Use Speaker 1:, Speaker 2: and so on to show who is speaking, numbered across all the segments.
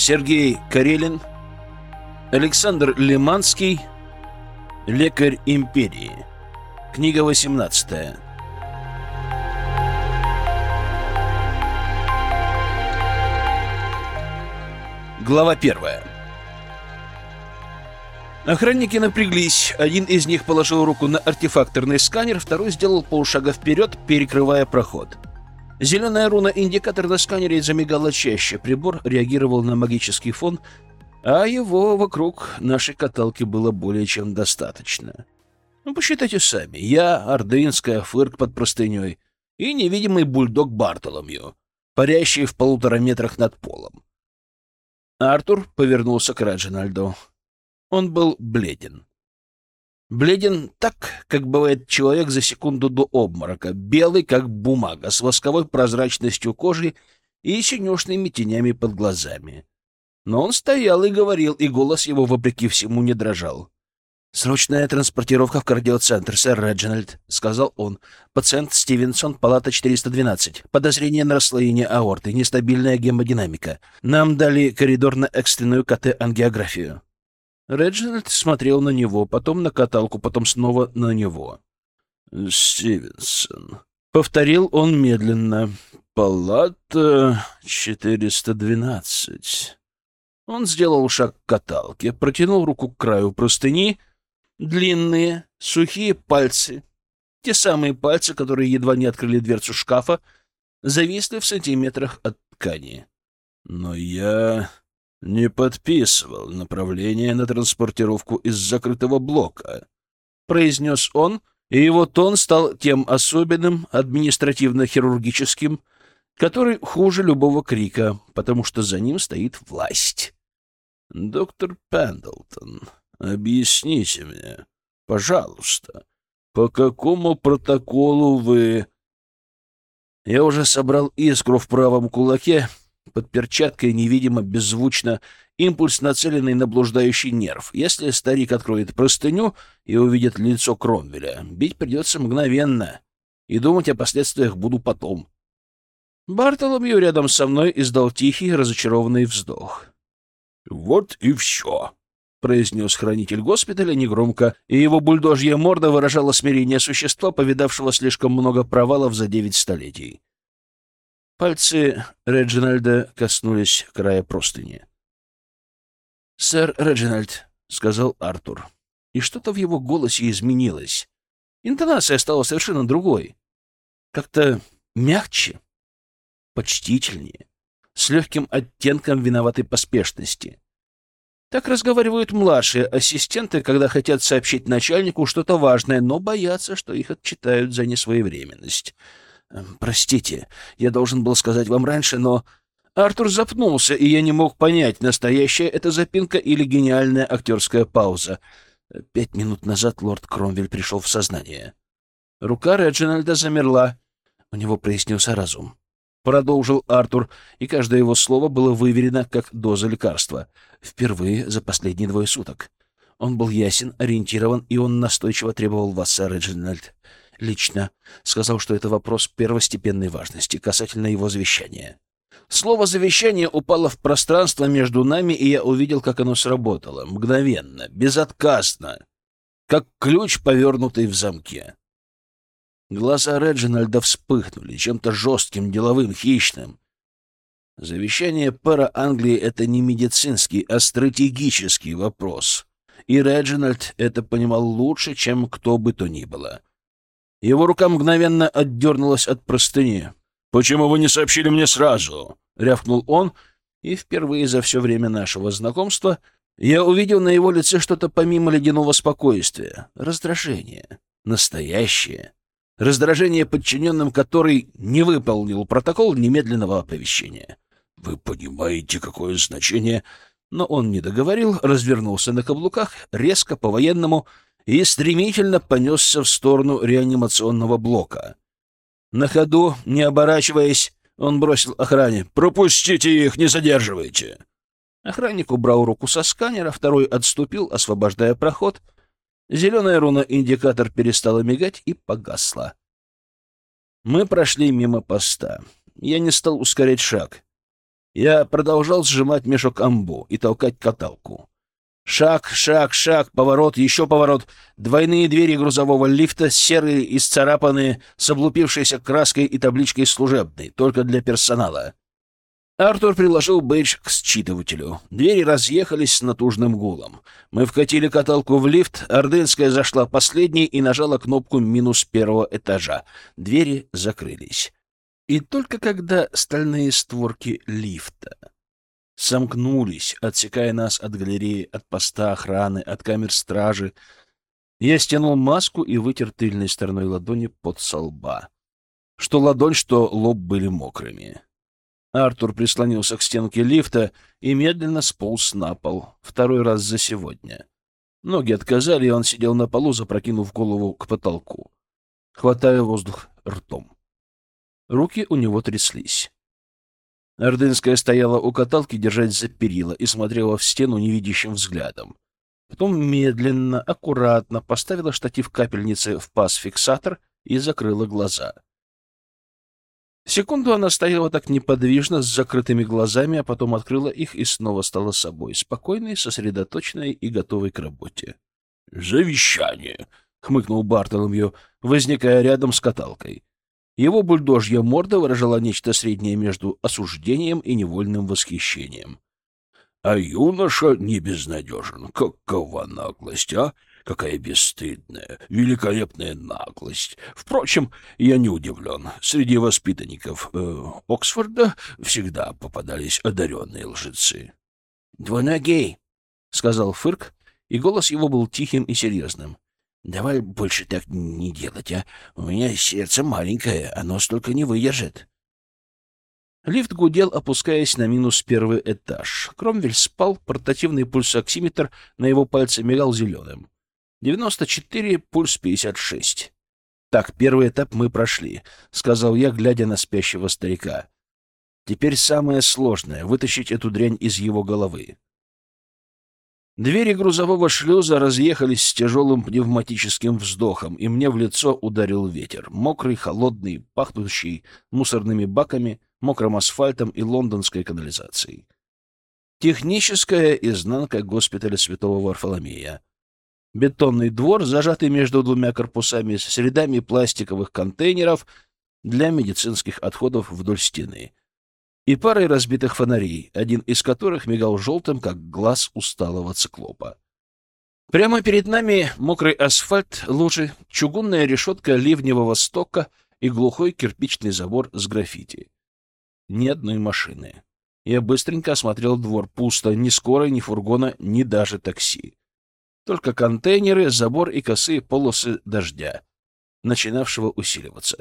Speaker 1: Сергей Карелин, Александр Лиманский, «Лекарь империи». Книга 18. Глава 1. Охранники напряглись. Один из них положил руку на артефакторный сканер, второй сделал полшага вперед, перекрывая проход. Зеленая руна-индикатор на сканере замигала чаще. Прибор реагировал на магический фон, а его вокруг нашей каталки было более чем достаточно. Посчитайте сами. Я, ордынская, фырк под простыней, и невидимый бульдог Бартоломью, парящий в 1,5 метрах над полом. Артур повернулся к Реджинальду. Он был бледен. Бледен так, как бывает человек за секунду до обморока, белый, как бумага, с восковой прозрачностью кожи и синюшными тенями под глазами. Но он стоял и говорил, и голос его, вопреки всему, не дрожал. «Срочная транспортировка в кардиоцентр, сэр Реджинальд», — сказал он. «Пациент Стивенсон, палата 412. Подозрение на расслоение аорты, нестабильная гемодинамика. Нам дали коридор на экстренную КТ-ангиографию». Реджинальд смотрел на него, потом на каталку, потом снова на него. «Стивенсон», — повторил он медленно. «Палата 412». Он сделал шаг к каталке, протянул руку к краю простыни. Длинные, сухие пальцы, те самые пальцы, которые едва не открыли дверцу шкафа, зависли в сантиметрах от ткани. «Но я не подписывал направление на транспортировку из закрытого блока», — произнес он, и его тон стал тем особенным, административно-хирургическим, который хуже любого крика, потому что за ним стоит власть. «Доктор Пендлтон, объясните мне, пожалуйста, по какому протоколу вы...» Я уже собрал искру в правом кулаке. Под перчаткой невидимо, беззвучно, импульс, нацеленный на блуждающий нерв. Если старик откроет простыню и увидит лицо Кромвеля, бить придется мгновенно, и думать о последствиях буду потом. Бартоломью рядом со мной издал тихий, разочарованный вздох. «Вот и все», — произнес хранитель госпиталя негромко, и его бульдожья морда выражала смирение существа, повидавшего слишком много провалов за 9 столетий. Пальцы Реджинальда коснулись края простыни. «Сэр Реджинальд», — сказал Артур, и что-то в его голосе изменилось. Интонация стала совершенно другой, как-то мягче, почтительнее, с легким оттенком виноватой поспешности. Так разговаривают младшие ассистенты, когда хотят сообщить начальнику что-то важное, но боятся, что их отчитают за несвоевременность. «Простите, я должен был сказать вам раньше, но...» Артур запнулся, и я не мог понять, настоящая это запинка или гениальная актерская пауза. 5 минут назад лорд Кромвель пришел в сознание. Рука Реджинальда замерла. У него прояснился разум. Продолжил Артур, и каждое его слово было выверено как доза лекарства. Впервые за последние 2 суток. Он был ясен, ориентирован, и он настойчиво требовал вас, сэр Реджинальд. Лично сказал, что это вопрос первостепенной важности касательно его завещания. Слово «завещание» упало в пространство между нами, и я увидел, как оно сработало. Мгновенно, безотказно, как ключ, повернутый в замке. Глаза Реджинальда вспыхнули чем-то жестким, деловым, хищным. Завещание пэра Англии — это не медицинский, а стратегический вопрос. И Реджинальд это понимал лучше, чем кто бы то ни было. Его рука мгновенно отдернулась от простыни. «Почему вы не сообщили мне сразу?» — рявкнул он, и впервые за все время нашего знакомства я увидел на его лице что-то помимо ледяного спокойствия. Раздражение. Настоящее. Раздражение подчиненным, который не выполнил протокол немедленного оповещения. «Вы понимаете, какое значение...» Но он не договорил, развернулся на каблуках, резко, по-военному, и стремительно понесся в сторону реанимационного блока. На ходу, не оборачиваясь, он бросил охране: «Пропустите их, не задерживайте!» Охранник убрал руку со сканера, второй отступил, освобождая проход. Зеленая руна-индикатор перестала мигать и погасла. Мы прошли мимо поста. Я не стал ускорять шаг. Я продолжал сжимать мешок амбу и толкать каталку. Шаг, шаг, шаг, поворот, еще поворот. Двойные двери грузового лифта, серые, исцарапанные, с облупившейся краской и табличкой «Служебный», только для персонала. Артур приложил бейдж к считывателю. Двери разъехались с натужным гулом. Мы вкатили каталку в лифт, Ордынская зашла последней и нажала кнопку минус первого этажа. Двери закрылись. И только когда стальные створки лифта сомкнулись, отсекая нас от галереи, от поста охраны, от камер стражи, я стянул маску и вытер тыльной стороной ладони пот со лба. Что ладонь, что лоб были мокрыми. Артур прислонился к стенке лифта и медленно сполз на пол, второй раз за сегодня. Ноги отказали, и он сидел на полу, запрокинув голову к потолку, хватая воздух ртом. Руки у него тряслись. Ордынская стояла у каталки, держась за перила, и смотрела в стену невидящим взглядом. Потом медленно, аккуратно поставила штатив капельницы в паз-фиксатор и закрыла глаза. Секунду она стояла так неподвижно, с закрытыми глазами, а потом открыла их и снова стала собой, спокойной, сосредоточенной и готовой к работе. «Завещание!» — хмыкнул Бартоломью, возникая рядом с каталкой. Его бульдожья морда выражала нечто среднее между осуждением и невольным восхищением. «А юноша не безнадежен. Какова наглость, а? Какая бесстыдная, великолепная наглость. Впрочем, я не удивлен. Среди воспитанников Оксфорда всегда попадались одаренные лжецы». «Двуногий», — сказал Фырк, и голос его был тихим и серьезным. «Давай больше так не делать, а? У меня сердце маленькое, оно столько не выдержит». Лифт гудел, опускаясь на минус первый этаж. Кромвель спал, портативный пульсоксиметр на его пальце мигал зеленым. 94, пульс 56. «Так, первый этап мы прошли», — сказал я, глядя на спящего старика. «Теперь самое сложное — вытащить эту дрянь из его головы». Двери грузового шлюза разъехались с тяжелым пневматическим вздохом, и мне в лицо ударил ветер. Мокрый, холодный, пахнущий мусорными баками, мокрым асфальтом и лондонской канализацией. Техническая изнанка госпиталя Святого Варфоломея. Бетонный двор, зажатый между двумя корпусами, с рядами пластиковых контейнеров для медицинских отходов вдоль стены. И парой разбитых фонарей, один из которых мигал желтым, как глаз усталого циклопа. Прямо перед нами мокрый асфальт, лужи, чугунная решетка ливневого стока и глухой кирпичный забор с граффити. Ни одной машины. Я быстренько осмотрел двор. Пусто. Ни скорой, ни фургона, ни даже такси. Только контейнеры, забор и косые полосы дождя, начинавшего усиливаться.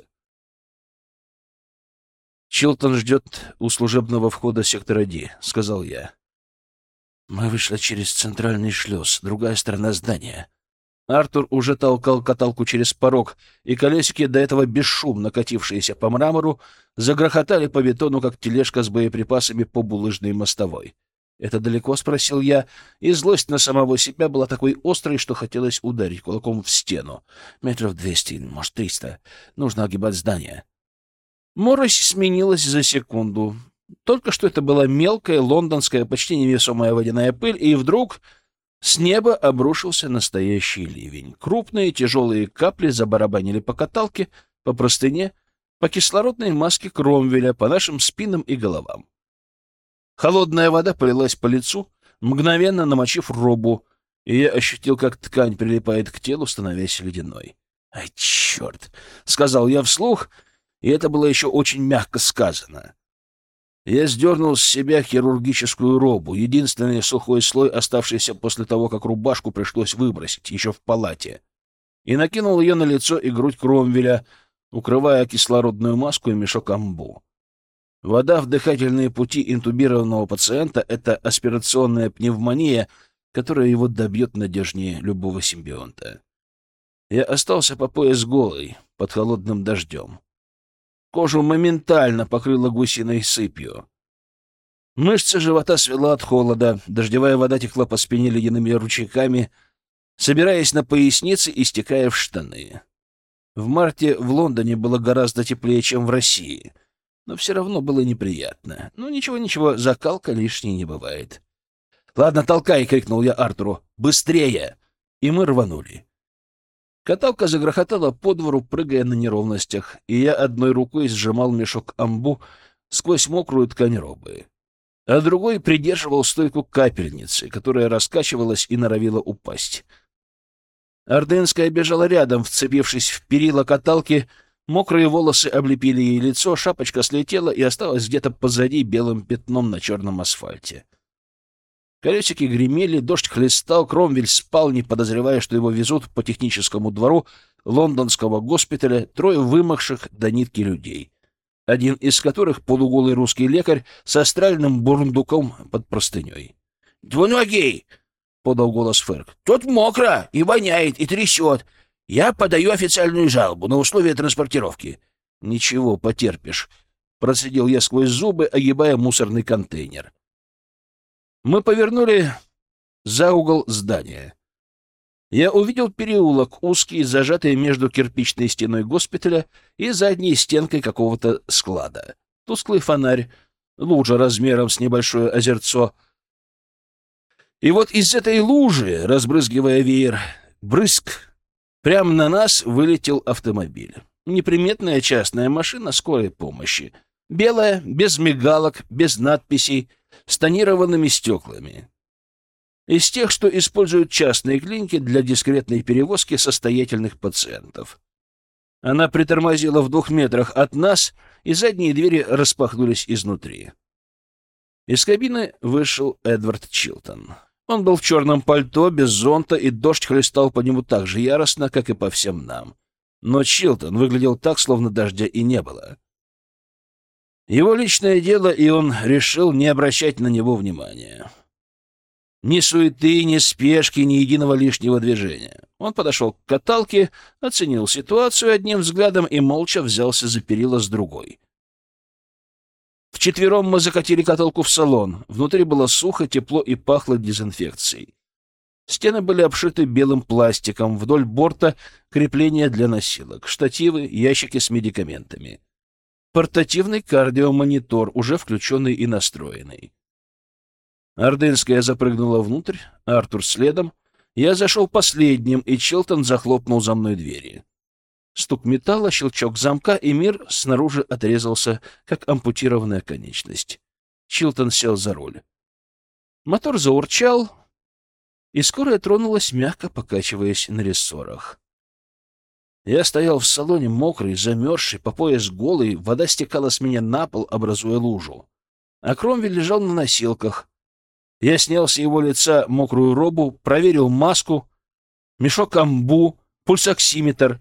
Speaker 1: «Чилтон ждет у служебного входа сектора Ди», — сказал я. Мы вышли через центральный шлюз, другая сторона здания. Артур уже толкал каталку через порог, и колесики, до этого бесшумно катившиеся по мрамору, загрохотали по бетону, как тележка с боеприпасами по булыжной мостовой. «Это далеко?» — спросил я, и злость на самого себя была такой острой, что хотелось ударить кулаком в стену. «Метров 200, может, 300. Нужно огибать здание». Морось сменилась за секунду. Только что это была мелкая, лондонская, почти невесомая водяная пыль, и вдруг с неба обрушился настоящий ливень. Крупные тяжелые капли забарабанили по каталке, по простыне, по кислородной маске Кромвеля, по нашим спинам и головам. Холодная вода полилась по лицу, мгновенно намочив робу, и я ощутил, как ткань прилипает к телу, становясь ледяной. «Ай, черт!» — сказал я вслух, и это было еще очень мягко сказано. Я сдернул с себя хирургическую робу, единственный сухой слой, оставшийся после того, как рубашку пришлось выбросить, еще в палате, и накинул ее на лицо и грудь Кромвеля, укрывая кислородную маску и мешок амбу. Вода в дыхательные пути интубированного пациента — это аспирационная пневмония, которая его добьет надежнее любого симбионта. Я остался по пояс голый, под холодным дождем. Кожу моментально покрыло гусиной сыпью. Мышцы живота свело от холода, дождевая вода текла по спине ледяными ручейками, собираясь на пояснице и стекая в штаны. В марте в Лондоне было гораздо теплее, чем в России, но все равно было неприятно. Ну, ничего, закалка лишней не бывает. «Ладно, толкай!» — крикнул я Артуру. «Быстрее!» И мы рванули. Каталка загрохотала по двору, прыгая на неровностях, и я одной рукой сжимал мешок амбу сквозь мокрую ткань робы, а другой придерживал стойку капельницы, которая раскачивалась и норовила упасть. Ордынская бежала рядом, вцепившись в перила каталки, мокрые волосы облепили ей лицо, шапочка слетела и осталась где-то позади белым пятном на черном асфальте. Колесики гремели, дождь хлестал, Кромвель спал, не подозревая, что его везут по техническому двору лондонского госпиталя трое вымокших до нитки людей, один из которых полуголый русский лекарь с астральным бурундуком под простыней. «Двуногий!» — подал голос Ферк. «Тут мокро и воняет, и трясет. Я подаю официальную жалобу на условия транспортировки». «Ничего, потерпишь», — процедил я сквозь зубы, огибая мусорный контейнер. Мы повернули за угол здания. Я увидел переулок, узкий, зажатый между кирпичной стеной госпиталя и задней стенкой какого-то склада. Тусклый фонарь, лужа размером с небольшое озерцо. И вот из этой лужи, разбрызгивая веер брызг, прямо на нас вылетел автомобиль. Неприметная частная машина скорой помощи. Белая, без мигалок, без надписей, с тонированными стеклами. Из тех, что используют частные клиники для дискретной перевозки состоятельных пациентов. Она притормозила в 2 метрах от нас, и задние двери распахнулись изнутри. Из кабины вышел Эдвард Чилтон. Он был в черном пальто, без зонта, и дождь хлестал по нему так же яростно, как и по всем нам. Но Чилтон выглядел так, словно дождя и не было. Его личное дело, и он решил не обращать на него внимания. Ни суеты, ни спешки, ни единого лишнего движения. Он подошел к каталке, оценил ситуацию одним взглядом и молча взялся за перила с другой. Вчетвером мы закатили каталку в салон. Внутри было сухо, тепло и пахло дезинфекцией. Стены были обшиты белым пластиком, вдоль борта крепления для носилок, штативы, ящики с медикаментами. Портативный кардиомонитор, уже включенный и настроенный. Ордынская запрыгнула внутрь, Артур следом. Я зашел последним, и Чилтон захлопнул за мной двери. Стук металла, щелчок замка, и мир снаружи отрезался, как ампутированная конечность. Чилтон сел за руль. Мотор заурчал, и скорая тронулась, мягко покачиваясь на рессорах. Я стоял в салоне, мокрый, замерзший, по пояс голый, вода стекала с меня на пол, образуя лужу. А Кромвель лежал на носилках. Я снял с его лица мокрую робу, проверил маску, мешок амбу, пульсоксиметр.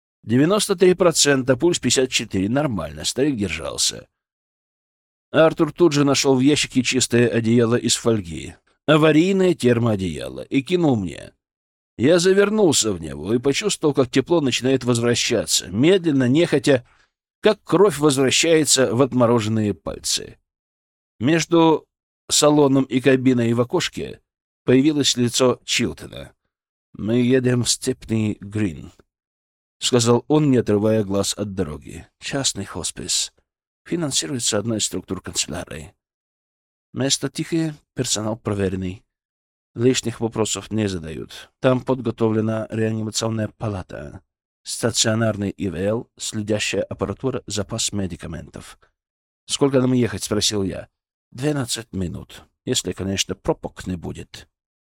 Speaker 1: 93%, пульс 54. Нормально, старик держался. Артур тут же нашел в ящике чистое одеяло из фольги, аварийное термоодеяло, и кинул мне. Я завернулся в него и почувствовал, как тепло начинает возвращаться, медленно, нехотя, как кровь возвращается в отмороженные пальцы. Между салоном и кабиной в окошке появилось лицо Чилтона. «Мы едем в Степни Грин», — сказал он, не отрывая глаз от дороги. «Частный хоспис. Финансируется одной из структур канцелярии. Место тихое, персонал проверенный. Лишних вопросов не задают. Там подготовлена реанимационная палата, стационарный ИВЛ, следящая аппаратура, запас медикаментов». «Сколько нам ехать?» — спросил я. 12 минут, если, конечно, пробок не будет».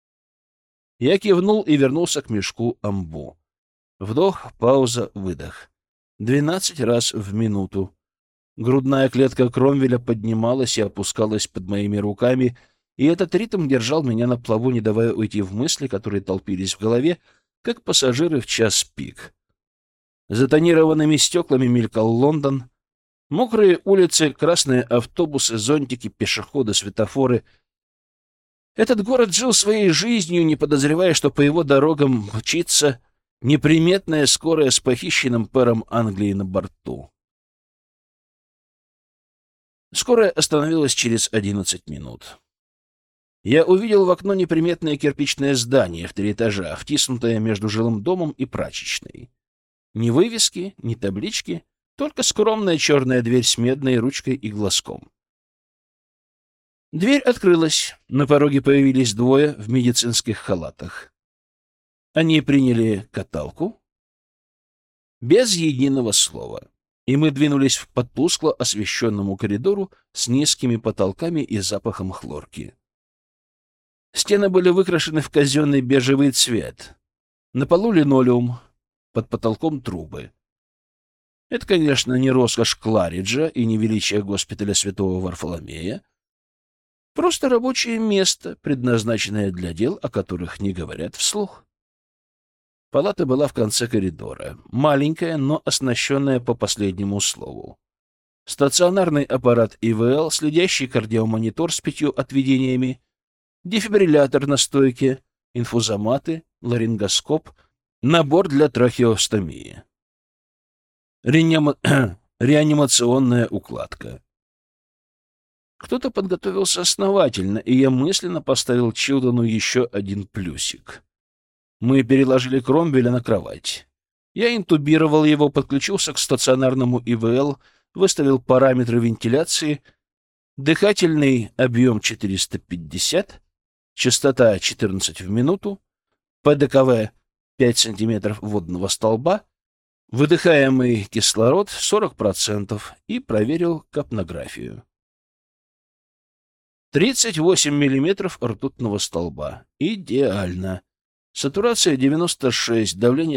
Speaker 1: Я кивнул и вернулся к мешку амбу. Вдох, пауза, выдох. 12 раз в минуту. Грудная клетка Кромвеля поднималась и опускалась под моими руками, и этот ритм держал меня на плаву, не давая уйти в мысли, которые толпились в голове, как пассажиры в час пик. За тонированными стеклами мелькал Лондон. Мокрые улицы, красные автобусы, зонтики, пешеходы, светофоры. Этот город жил своей жизнью, не подозревая, что по его дорогам мчится неприметная скорая с похищенным пэром Англии на борту. Скорая остановилась через 11 минут. Я увидел в окно неприметное кирпичное здание в 3 этажа, втиснутое между жилым домом и прачечной. Ни вывески, ни таблички, Только скромная черная дверь с медной ручкой и глазком. Дверь открылась. На пороге появились двое в медицинских халатах. Они приняли каталку без единого слова, и мы двинулись по тускло освещенному коридору с низкими потолками и запахом хлорки. Стены были выкрашены в казенный бежевый цвет. На полу линолеум, под потолком трубы. Это, конечно, не роскошь Клариджа и не величие госпиталя Святого Варфоломея, просто рабочее место, предназначенное для дел, о которых не говорят вслух. Палата была в конце коридора, маленькая, но оснащенная по последнему слову. Стационарный аппарат ИВЛ, следящий кардиомонитор с 5 отведениями, дефибриллятор на стойке, инфузоматы, ларингоскоп, набор для трахеостомии. Реанимационная укладка. Кто-то подготовился основательно, и я мысленно поставил Чилтону еще один плюсик. Мы переложили Кромвеля на кровать. Я интубировал его, подключился к стационарному ИВЛ, выставил параметры вентиляции, дыхательный объем 450, частота 14 в минуту, ПДКВ 5 см водного столба, выдыхаемый кислород 40% и проверил капнографию. 38 миллиметров ртутного столба. Идеально. Сатурация 96, давление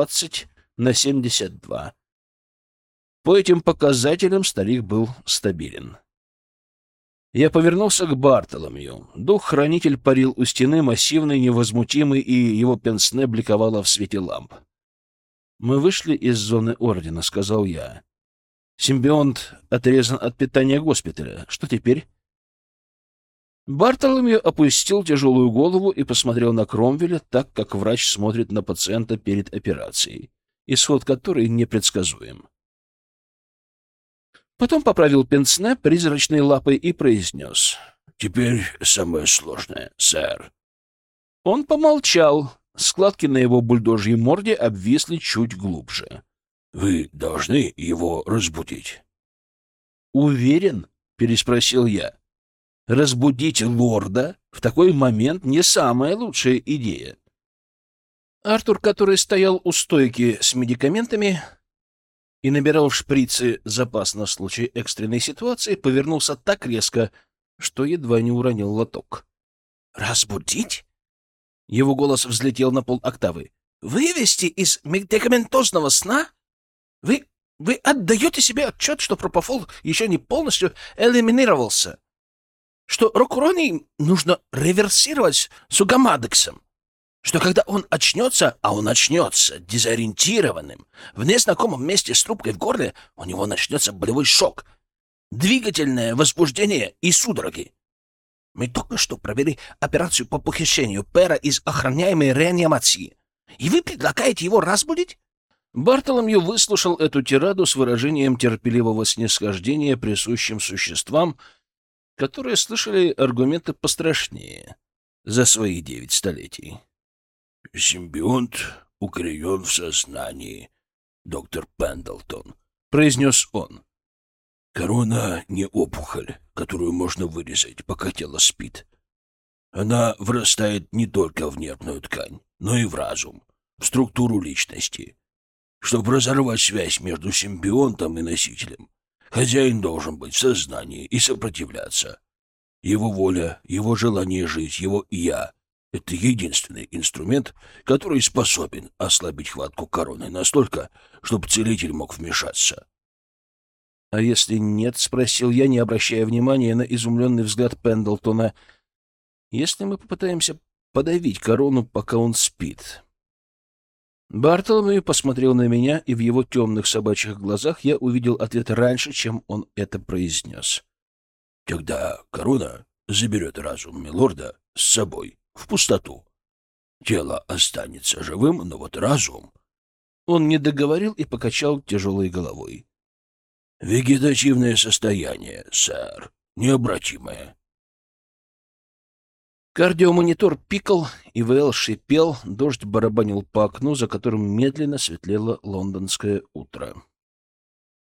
Speaker 1: 120/72. По этим показателям старик был стабилен. Я повернулся к Бартоломью. Дух-хранитель парил у стены, массивный, невозмутимый, и его пенсне бликовало в свете ламп. «Мы вышли из зоны Ордена», — сказал я. «Симбионт отрезан от питания госпиталя. Что теперь?» Бартоломью опустил тяжелую голову и посмотрел на Кромвеля так, как врач смотрит на пациента перед операцией, исход которой непредсказуем. Потом поправил пенсне призрачной лапой и произнес: «Теперь самое сложное, сэр». Он помолчал. Складки на его бульдожьей морде обвисли чуть глубже. «Вы должны его разбудить». «Уверен?» — переспросил я. «Разбудить лорда в такой момент не самая лучшая идея». Артур, который стоял у стойки с медикаментами и набирал в шприцы запас на случай экстренной ситуации, повернулся так резко, что едва не уронил лоток. «Разбудить?» Его голос взлетел на полоктавы. «Вывести из медикаментозного сна? Вы отдаете себе отчет, что пропофол еще не полностью элиминировался? Что рокуроний нужно реверсировать сугамадексом? Что когда он очнется, а он очнется дезориентированным, в незнакомом месте с трубкой в горле, у него начнется болевой шок, двигательное возбуждение и судороги? Мы только что провели операцию по похищению Пэра из охраняемой реанимации, и вы предлагаете его разбудить?» Бартоломью выслушал эту тираду с выражением терпеливого снисхождения присущим существам, которые слышали аргументы пострашнее за свои 9 столетий. «Симбионт укоренен в сознании, доктор Пендлтон», — произнес он. «Корона — не опухоль, которую можно вырезать, пока тело спит. Она врастает не только в нервную ткань, но и в разум, в структуру личности. Чтобы разорвать связь между симбионтом и носителем, хозяин должен быть в сознании и сопротивляться. Его воля, его желание жить, его «я» — это единственный инструмент, который способен ослабить хватку короны настолько, чтобы целитель мог вмешаться». «А если нет?» — спросил я, не обращая внимания на изумленный взгляд Пендлтона. «Если мы попытаемся подавить корону, пока он спит?» Бартоломью посмотрел на меня, и в его темных собачьих глазах я увидел ответ раньше, чем он это произнес. «Тогда корона заберет разум милорда с собой, в пустоту. Тело останется живым, но вот разум...» Он не договорил и покачал тяжелой головой. «Вегетативное состояние, сэр, необратимое». Кардиомонитор пикал, ИВЛ шипел, дождь барабанил по окну, за которым медленно светлело лондонское утро.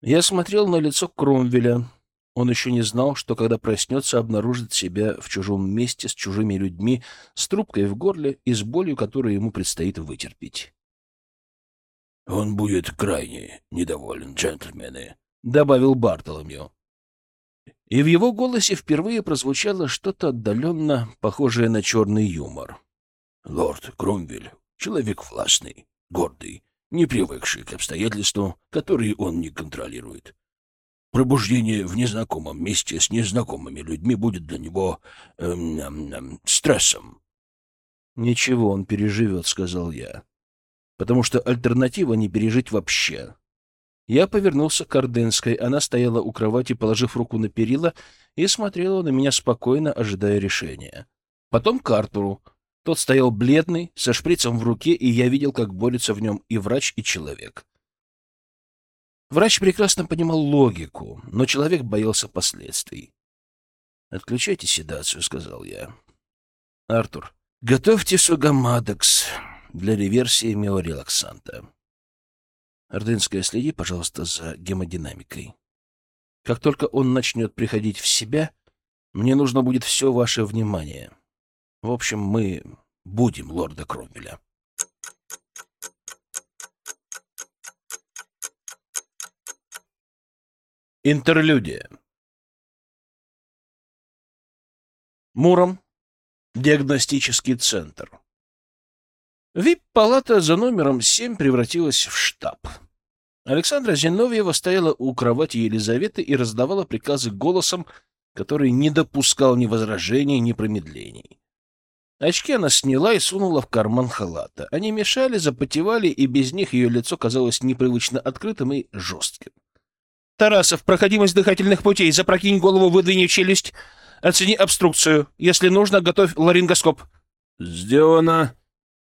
Speaker 1: Я смотрел на лицо Кромвеля. Он еще не знал, что, когда проснется, обнаружит себя в чужом месте с чужими людьми, с трубкой в горле и с болью, которую ему предстоит вытерпеть. «Он будет крайне недоволен, джентльмены», — добавил Бартоломью. И в его голосе впервые прозвучало что-то отдаленно похожее на черный юмор. «Лорд Кромвель — человек властный, гордый, не привыкший к обстоятельствам, которые он не контролирует. Пробуждение в незнакомом месте с незнакомыми людьми будет для него стрессом». «Ничего, он переживет», — сказал я, «потому что альтернатива — не пережить вообще». Я повернулся к Ордынской. Она стояла у кровати, положив руку на перила, и смотрела на меня спокойно, ожидая решения. Потом к Артуру. Тот стоял бледный, со шприцем в руке, и я видел, как борются в нем и врач, и человек. Врач прекрасно понимал логику, но человек боялся последствий. «Отключайте седацию», — сказал я. «Артур, готовьте сугамадекс для реверсии миорелаксанта. Ордынская, следи, пожалуйста, за гемодинамикой. Как только он начнет приходить в себя, мне нужно будет все ваше внимание. В общем, мы будем лорда Кромвеля». Интерлюдия. Муром. Диагностический центр. ВИП-палата за номером 7 превратилась в штаб. Александра Зиновьева стояла у кровати Елизаветы и раздавала приказы голосом, который не допускал ни возражений, ни промедлений. Очки она сняла и сунула в карман халата. Они мешали, запотевали, и без них ее лицо казалось непривычно открытым и жестким. «Тарасов, проходимость дыхательных путей. Запрокинь голову, выдвинь челюсть. Оцени обструкцию. Если нужно, готовь ларингоскоп». «Сделано».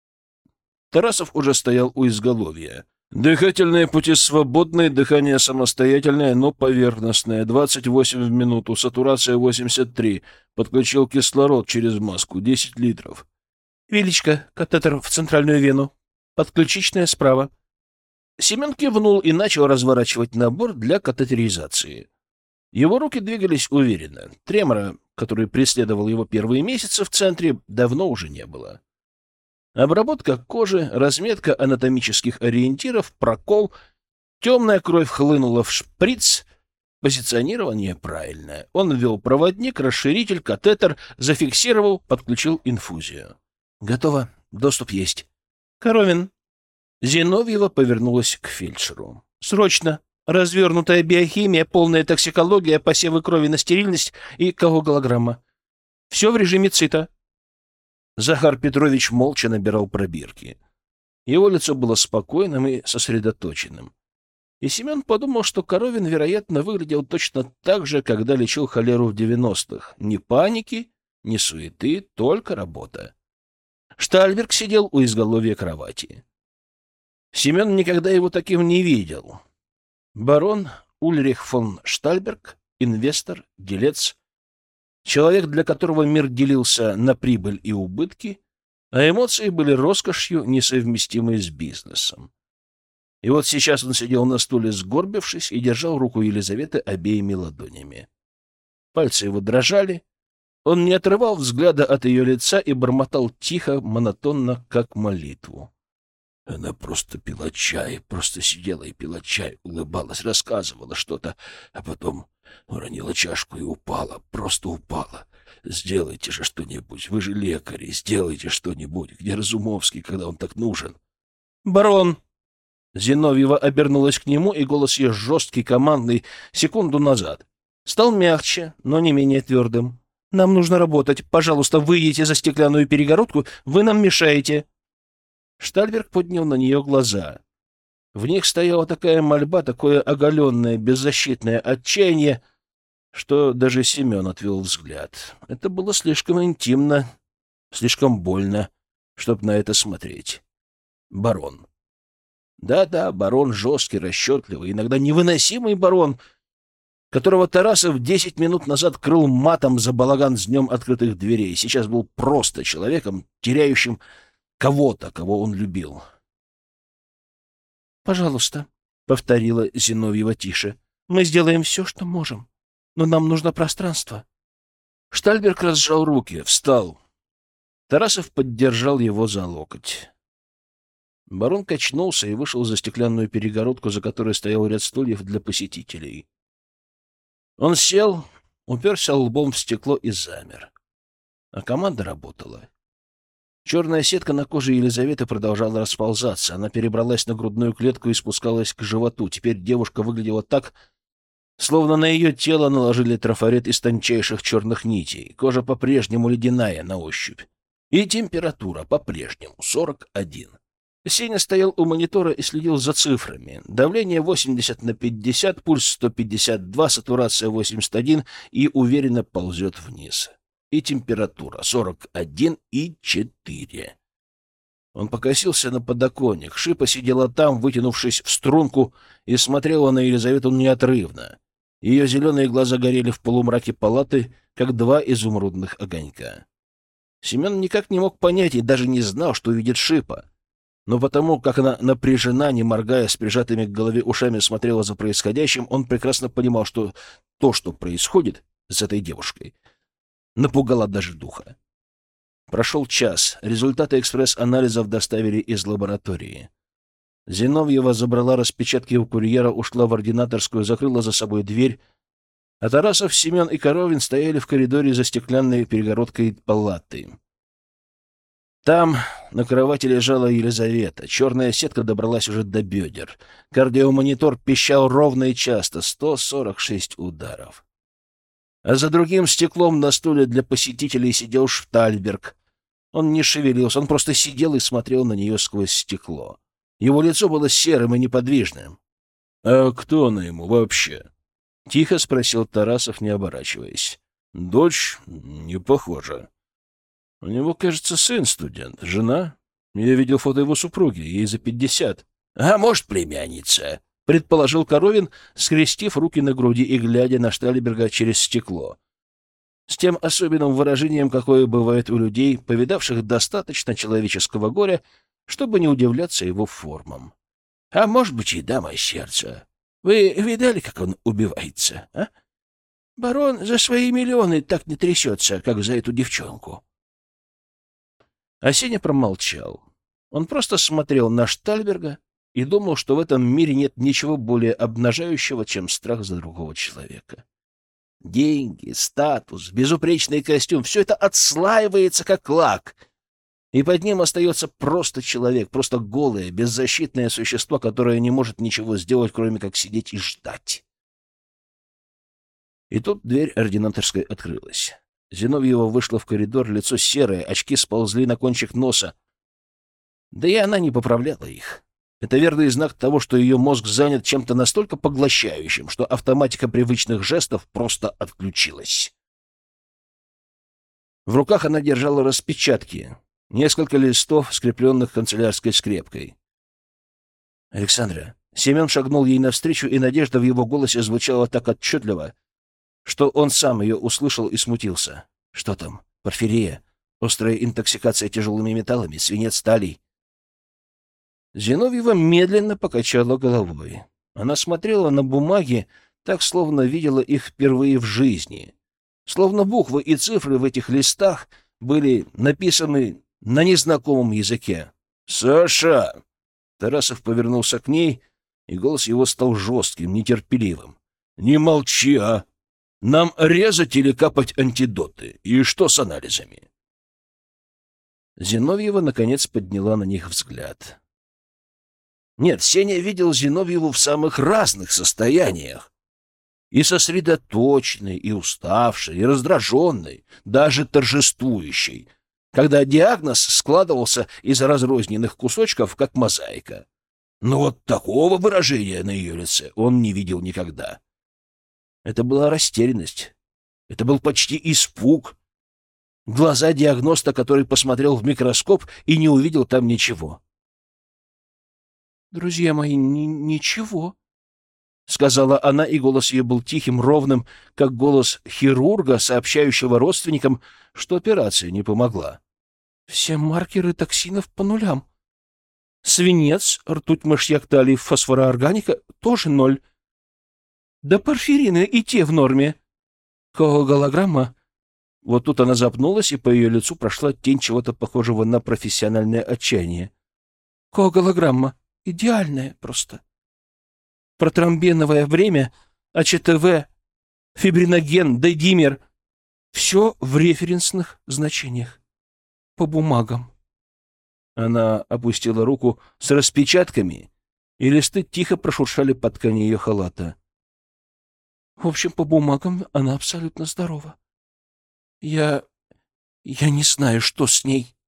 Speaker 1: Тарасов уже стоял у изголовья. «Дыхательные пути свободные, дыхание самостоятельное, но поверхностное. 28 в минуту, сатурация 83. Подключил кислород через маску, 10 литров». «Величко, катетер в центральную вену. Подключичная справа». Семен кивнул и начал разворачивать набор для катетеризации. Его руки двигались уверенно. Тремора, который преследовал его первые месяцы в центре, давно уже не было. Обработка кожи, разметка анатомических ориентиров, прокол, темная кровь хлынула в шприц, позиционирование правильное. Он ввел проводник, расширитель, катетер, зафиксировал, подключил инфузию. «Готово. Доступ есть». «Коровин». Зиновьева повернулась к фельдшеру. «Срочно! Развернутая биохимия, полная токсикология, посевы крови на стерильность и коагулограмма. Все в режиме цита». Захар Петрович молча набирал пробирки. Его лицо было спокойным и сосредоточенным. И Семен подумал, что Коровин, вероятно, выглядел точно так же, когда лечил холеру в 90-х. Ни паники, ни суеты, только работа. Штальберг сидел у изголовья кровати. Семен никогда его таким не видел. Барон Ульрих фон Штальберг, инвестор, делец, человек, для которого мир делился на прибыль и убытки, а эмоции были роскошью, несовместимой с бизнесом. И вот сейчас он сидел на стуле, сгорбившись, и держал руку Елизаветы обеими ладонями. Пальцы его дрожали, он не отрывал взгляда от ее лица и бормотал тихо, монотонно, как молитву. Она просто пила чай, просто сидела и пила чай, улыбалась, рассказывала что-то, а потом уронила чашку и упала, просто упала. Сделайте же что-нибудь, вы же лекари, сделайте что-нибудь. Где Разумовский, когда он так нужен? «Барон!» Зиновьева обернулась к нему, и голос ее жесткий, командный, секунду назад. Стал мягче, но не менее твердым. «Нам нужно работать. Пожалуйста, выйдите за стеклянную перегородку, вы нам мешаете». Штальберг поднял на нее глаза. В них стояла такая мольба, такое оголенное, беззащитное отчаяние, что даже Семен отвел взгляд. Это было слишком интимно, слишком больно, чтобы на это смотреть. Барон. Да-да, барон жесткий, расчетливый, иногда невыносимый барон, которого Тарасов 10 минут назад крыл матом за балаган с днем открытых дверей, сейчас был просто человеком, теряющим кого-то, кого он любил. «Пожалуйста», — повторила Зиновьева тише,
Speaker 2: Мы сделаем все, что можем, но нам нужно пространство.
Speaker 1: Штальберг разжал руки, встал. Тарасов поддержал его за локоть. Барон качнулся и вышел за стеклянную перегородку, за которой стоял ряд стульев для посетителей. Он сел, уперся лбом в стекло и замер. А команда работала. Черная сетка на коже Елизаветы продолжала расползаться. Она перебралась на грудную клетку и спускалась к животу. Теперь девушка выглядела так, словно на ее тело наложили трафарет из тончайших черных нитей. Кожа по-прежнему ледяная на ощупь. И температура по-прежнему 41. Сеня стоял у монитора и следил за цифрами. Давление 80/50, пульс 152, сатурация 81 и уверенно ползет вниз. И температура 41,4. Он покосился на подоконник. Шипа сидела там, вытянувшись в струнку, и смотрела на Елизавету неотрывно. Ее зеленые глаза горели в полумраке палаты, как два изумрудных огонька. Семен никак не мог понять и даже не знал, что видит Шипа. Но потому, как она напряжена, не моргая, с прижатыми к голове ушами смотрела за происходящим, он прекрасно понимал, что то, что происходит с этой девушкой, напугало даже духа. Прошел час. Результаты экспресс-анализов доставили из лаборатории. Зиновьева забрала распечатки у курьера, ушла в ординаторскую, закрыла за собой дверь. А Тарасов, Семен и Коровин стояли в коридоре за стеклянной перегородкой палаты. Там на кровати лежала Елизавета. Черная сетка добралась уже до бедер. Кардиомонитор пищал ровно и часто — 146 ударов. А за другим стеклом на стуле для посетителей сидел Штальберг. Он не шевелился, он просто сидел и смотрел на нее сквозь стекло. Его лицо было серым и неподвижным. — А кто она ему вообще? — тихо спросил Тарасов, не оборачиваясь. — Дочь? Не похожа. У него, кажется, сын студент. Жена? Я видел фото его супруги, ей за 50. — А может, племянница? — предположил Коровин, скрестив руки на груди и глядя на Штальберга через стекло. С тем особенным выражением, какое бывает у людей, повидавших достаточно человеческого горя, чтобы не удивляться его формам. — А может быть, и дама сердца. Вы видали, как он убивается, а? Барон за свои миллионы так не трясется, как за эту девчонку. А Сеня промолчал. Он просто смотрел на Штальберга и думал, что в этом мире нет ничего более обнажающего, чем страх за другого человека. Деньги, статус, безупречный костюм — все это отслаивается, как лак. И под ним остается просто человек, просто голое, беззащитное существо, которое не может ничего сделать, кроме как сидеть и ждать. И тут дверь ординаторской открылась. Зиновьева вышла в коридор, лицо серое, очки сползли на кончик носа. Да и она не поправляла их. Это верный знак того, что ее мозг занят чем-то настолько поглощающим, что автоматика привычных жестов просто отключилась. В руках она держала распечатки, несколько листов, скрепленных канцелярской скрепкой. «Александра». Семен шагнул ей навстречу, и надежда в его голосе звучала так отчетливо, что он сам ее услышал и смутился. «Что там? Порфирия? Острая интоксикация тяжелыми металлами? Свинец талий?» Зиновьева медленно покачала головой. Она смотрела на бумаги так, словно видела их впервые в жизни. Словно буквы и цифры в этих листах были написаны на незнакомом языке. «Саша!» Тарасов повернулся к ней, и голос его стал жестким, нетерпеливым. «Не молчи, а! Нам резать или капать антидоты? И что с анализами?» Зиновьева, наконец, подняла на них взгляд. Нет, Сеня видел Зиновьеву в самых разных состояниях. И сосредоточенной, и уставшей, и раздраженной, даже торжествующей, когда диагноз складывался из разрозненных кусочков, как мозаика. Но вот такого выражения на ее лице он не видел никогда. Это была растерянность. Это был почти испуг. Глаза диагноста, который посмотрел в микроскоп и не увидел там ничего. «Друзья мои, ничего», — сказала она, и голос ее был тихим, ровным, как голос хирурга, сообщающего родственникам, что операция не помогла. «Все маркеры токсинов по нулям. Свинец, ртуть, мышьяк, талий, фосфороорганика — тоже 0.
Speaker 2: Да порфирины и те в норме. Коагулограмма.
Speaker 1: Вот тут она запнулась, и по ее лицу прошла тень чего-то похожего на профессиональное отчаяние.
Speaker 2: Коагулограмма. Идеальная просто. Протромбеновое время, АЧТВ, фибриноген, дедимер. Все в референсных значениях. По бумагам.
Speaker 1: Она опустила руку с распечатками, и листы тихо прошуршали по ткани ее халата.
Speaker 2: В общем, по бумагам она абсолютно здорова. Я не знаю, что с ней.